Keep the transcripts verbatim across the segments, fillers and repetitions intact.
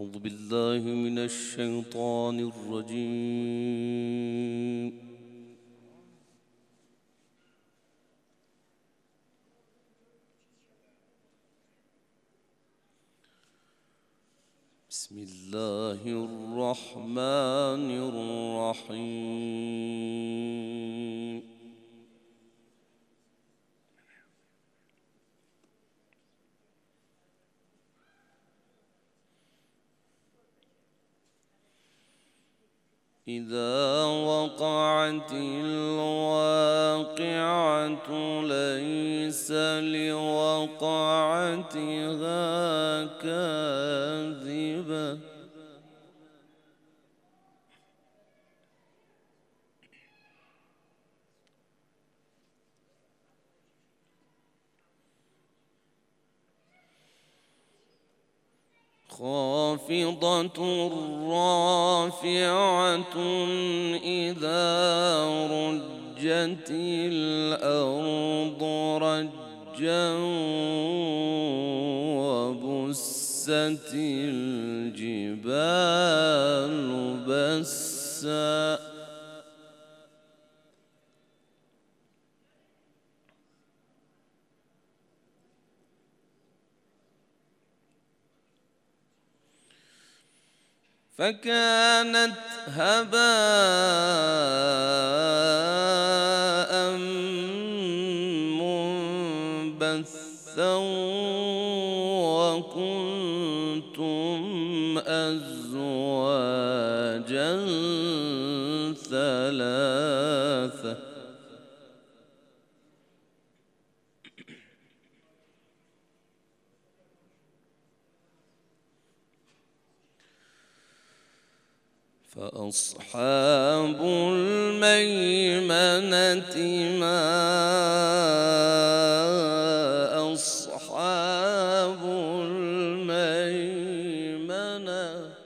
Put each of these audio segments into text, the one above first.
أعوذ بالله من الشيطان الرجيم. بسم الله الرحمن الرحيم. إذا وقعت الواقعة ليس لوقعتها كاذبة خافضة رافعة إذا رجت الأرض رجا وبست الجبال بسا فكانت هباء منبثا وكنتم أزواجا ثلاثة فأصحاب الميمنة ما أصحاب الميمنة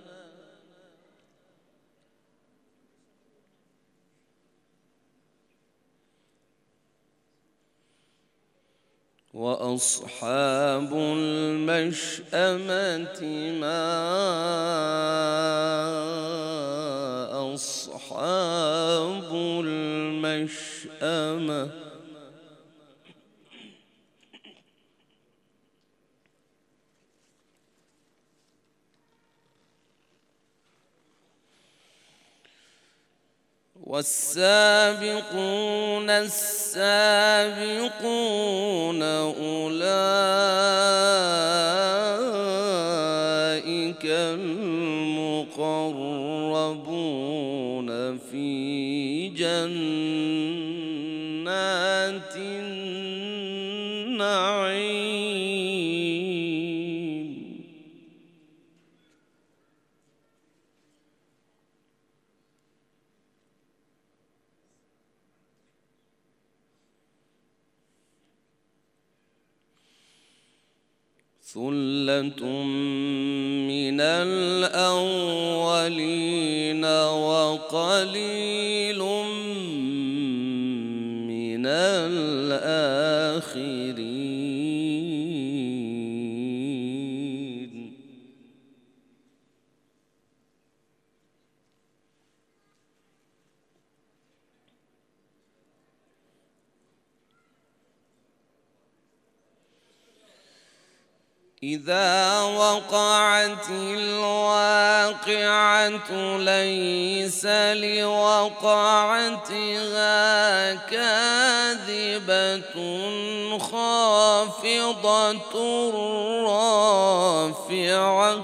وأصحاب المشأمة ما أصحاب المشأمة والسابقون السابقون أولئك المقربون في جنات النعيم ثلة من الأولين وقليل من الآخرين إذا وقعت الواقعة ليس لوقعتها كاذبة خافضة رافعة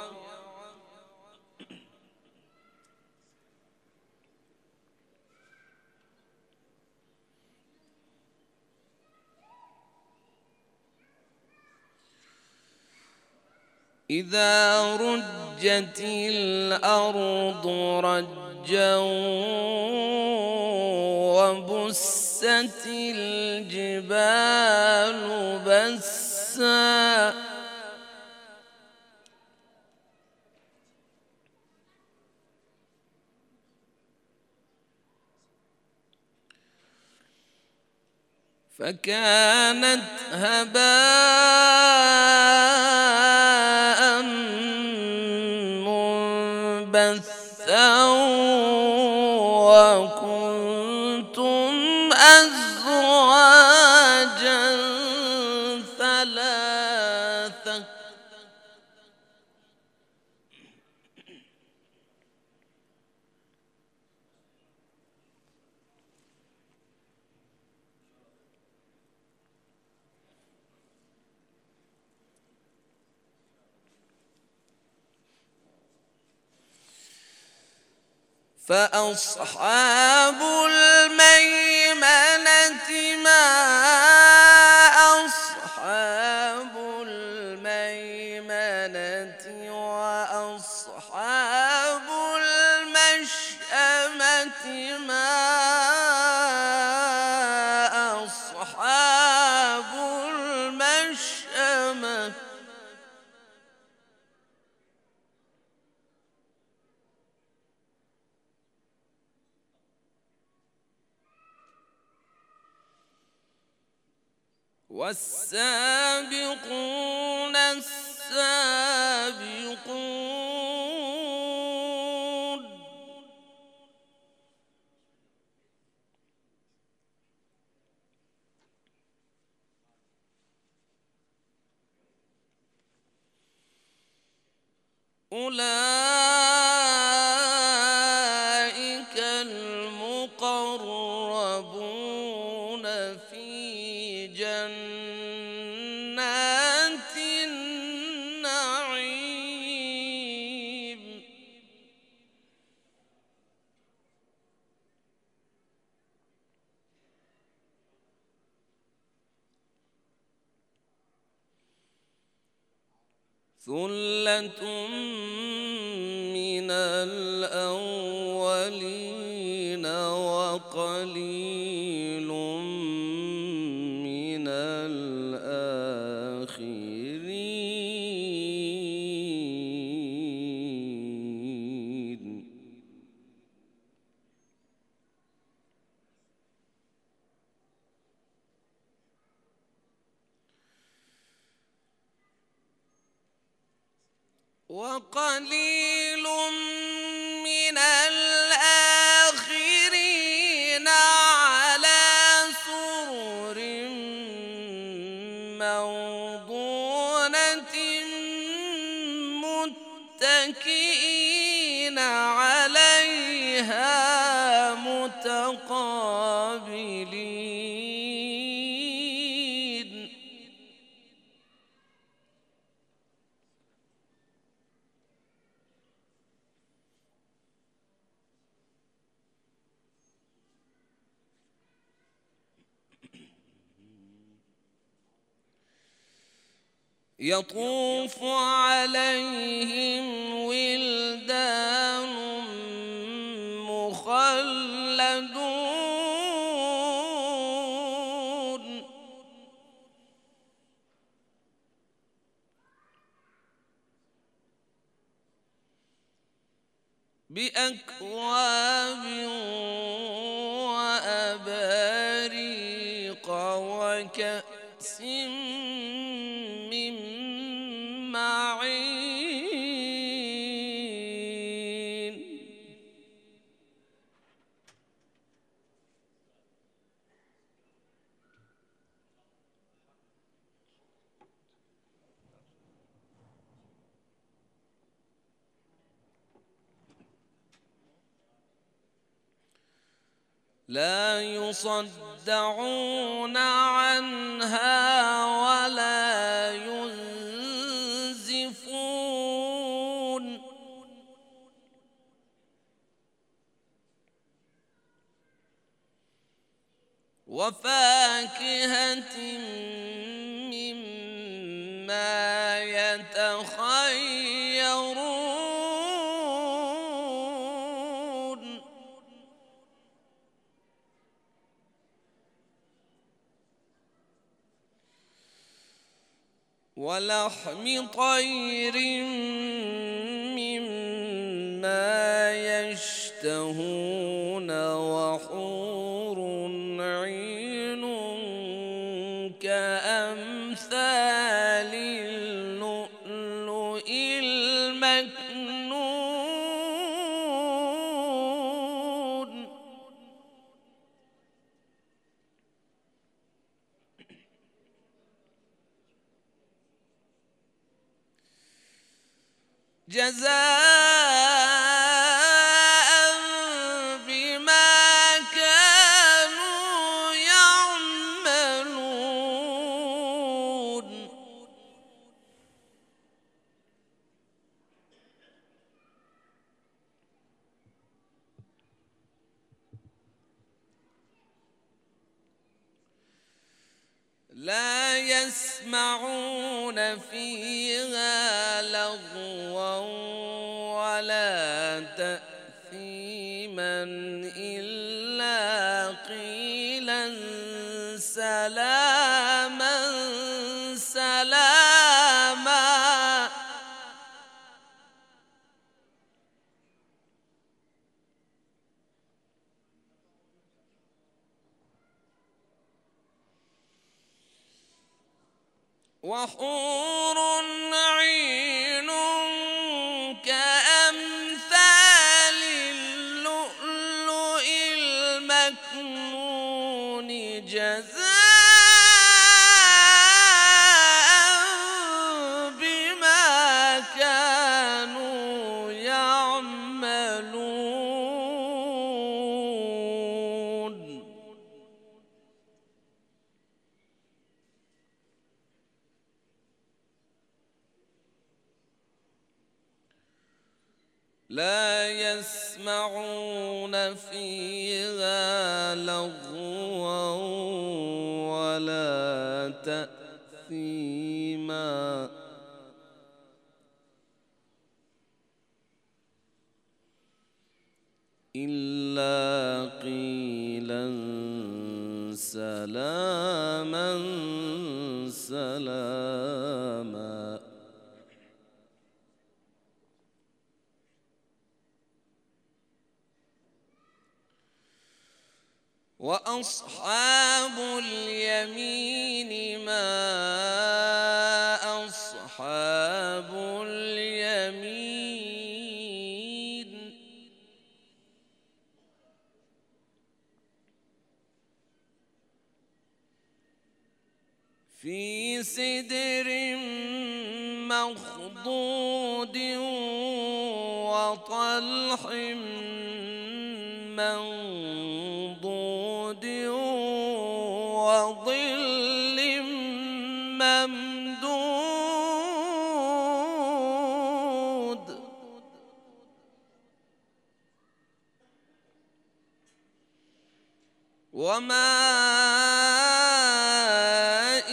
إذا رجت الأرض رجا وبست الجبال بسا فكانت هباء بثا وكنتم أزواجا ثلاثة فأصحاب الميمنة ما أصحاب الميمنة وأصحاب المشأمة ما أصحاب المشأمة والسابقون السابقون أولئك المقربون في جنات النعيم ثلة من الأولين وقليل من الآخرين وقليل من الآخرين على سرر موضونة متكئين عليها متقابلين يطوف عليهم ولدان مخلدون بأكواب وأباريق وكأس من معين لا يصدعون عنها ولا ينزفون وفاكهة مما يتخيرون ولحم طير مما يشتهون وحور عين كأمثال اللؤلؤ المكنون جزاء بما كانوا يعملون. لا يسمعون فيها لغوا ولا تأثيما إلا قيلا سلاما سلاما. وحور عين كأمثال اللؤلؤ المكنون جزاء بما كانوا يعملون. لا يسمعون فيها لغوا ولا تأثيما إلا قيلا سلاما سلاما. وأصحاب اليمين ما أصحاب اليمين. في سدر مخضود وطلح منضود وظل ممدود. وماء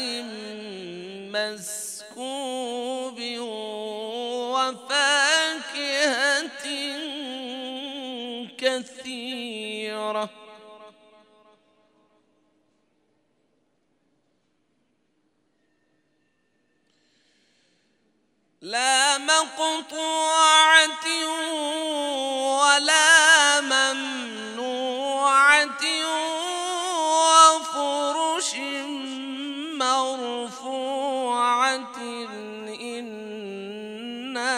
مسكوب وفاكهة كثيرة. لا مقطوعة ولا ممنوعة وفرش مرفوعة إنا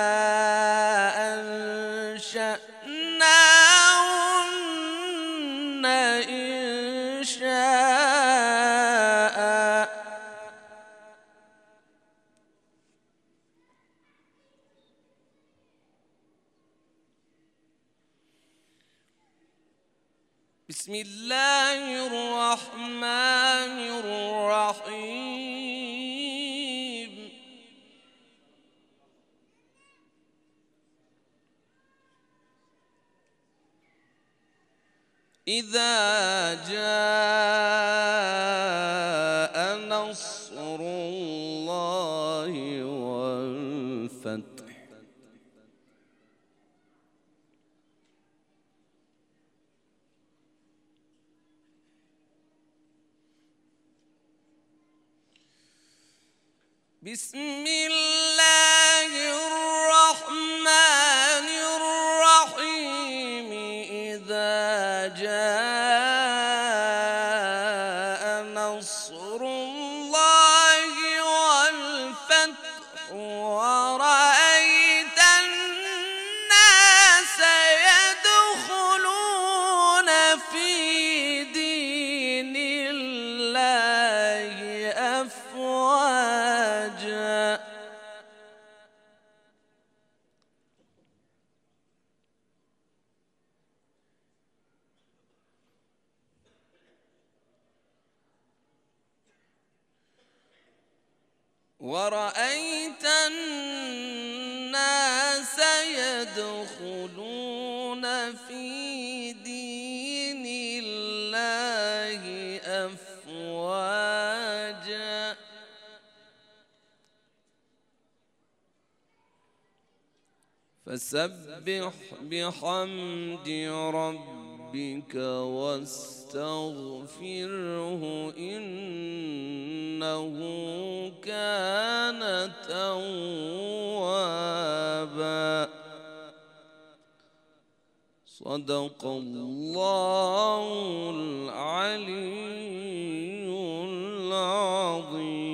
أنشأناهن إنشاء. بسم الله الرحمن الرحيم. إذا جاء نصر الله والفتح بسم الله الرحمن الرحيم. إذا جاء نصر الله والفتح ورأيت الناس يدخلون في دين الله أفواجا ورأيت الناس يدخلون في دين الله أفواجا فسبح بحمد ربك واستغفره إنه كان توابا. صدق الله العلي العظيم.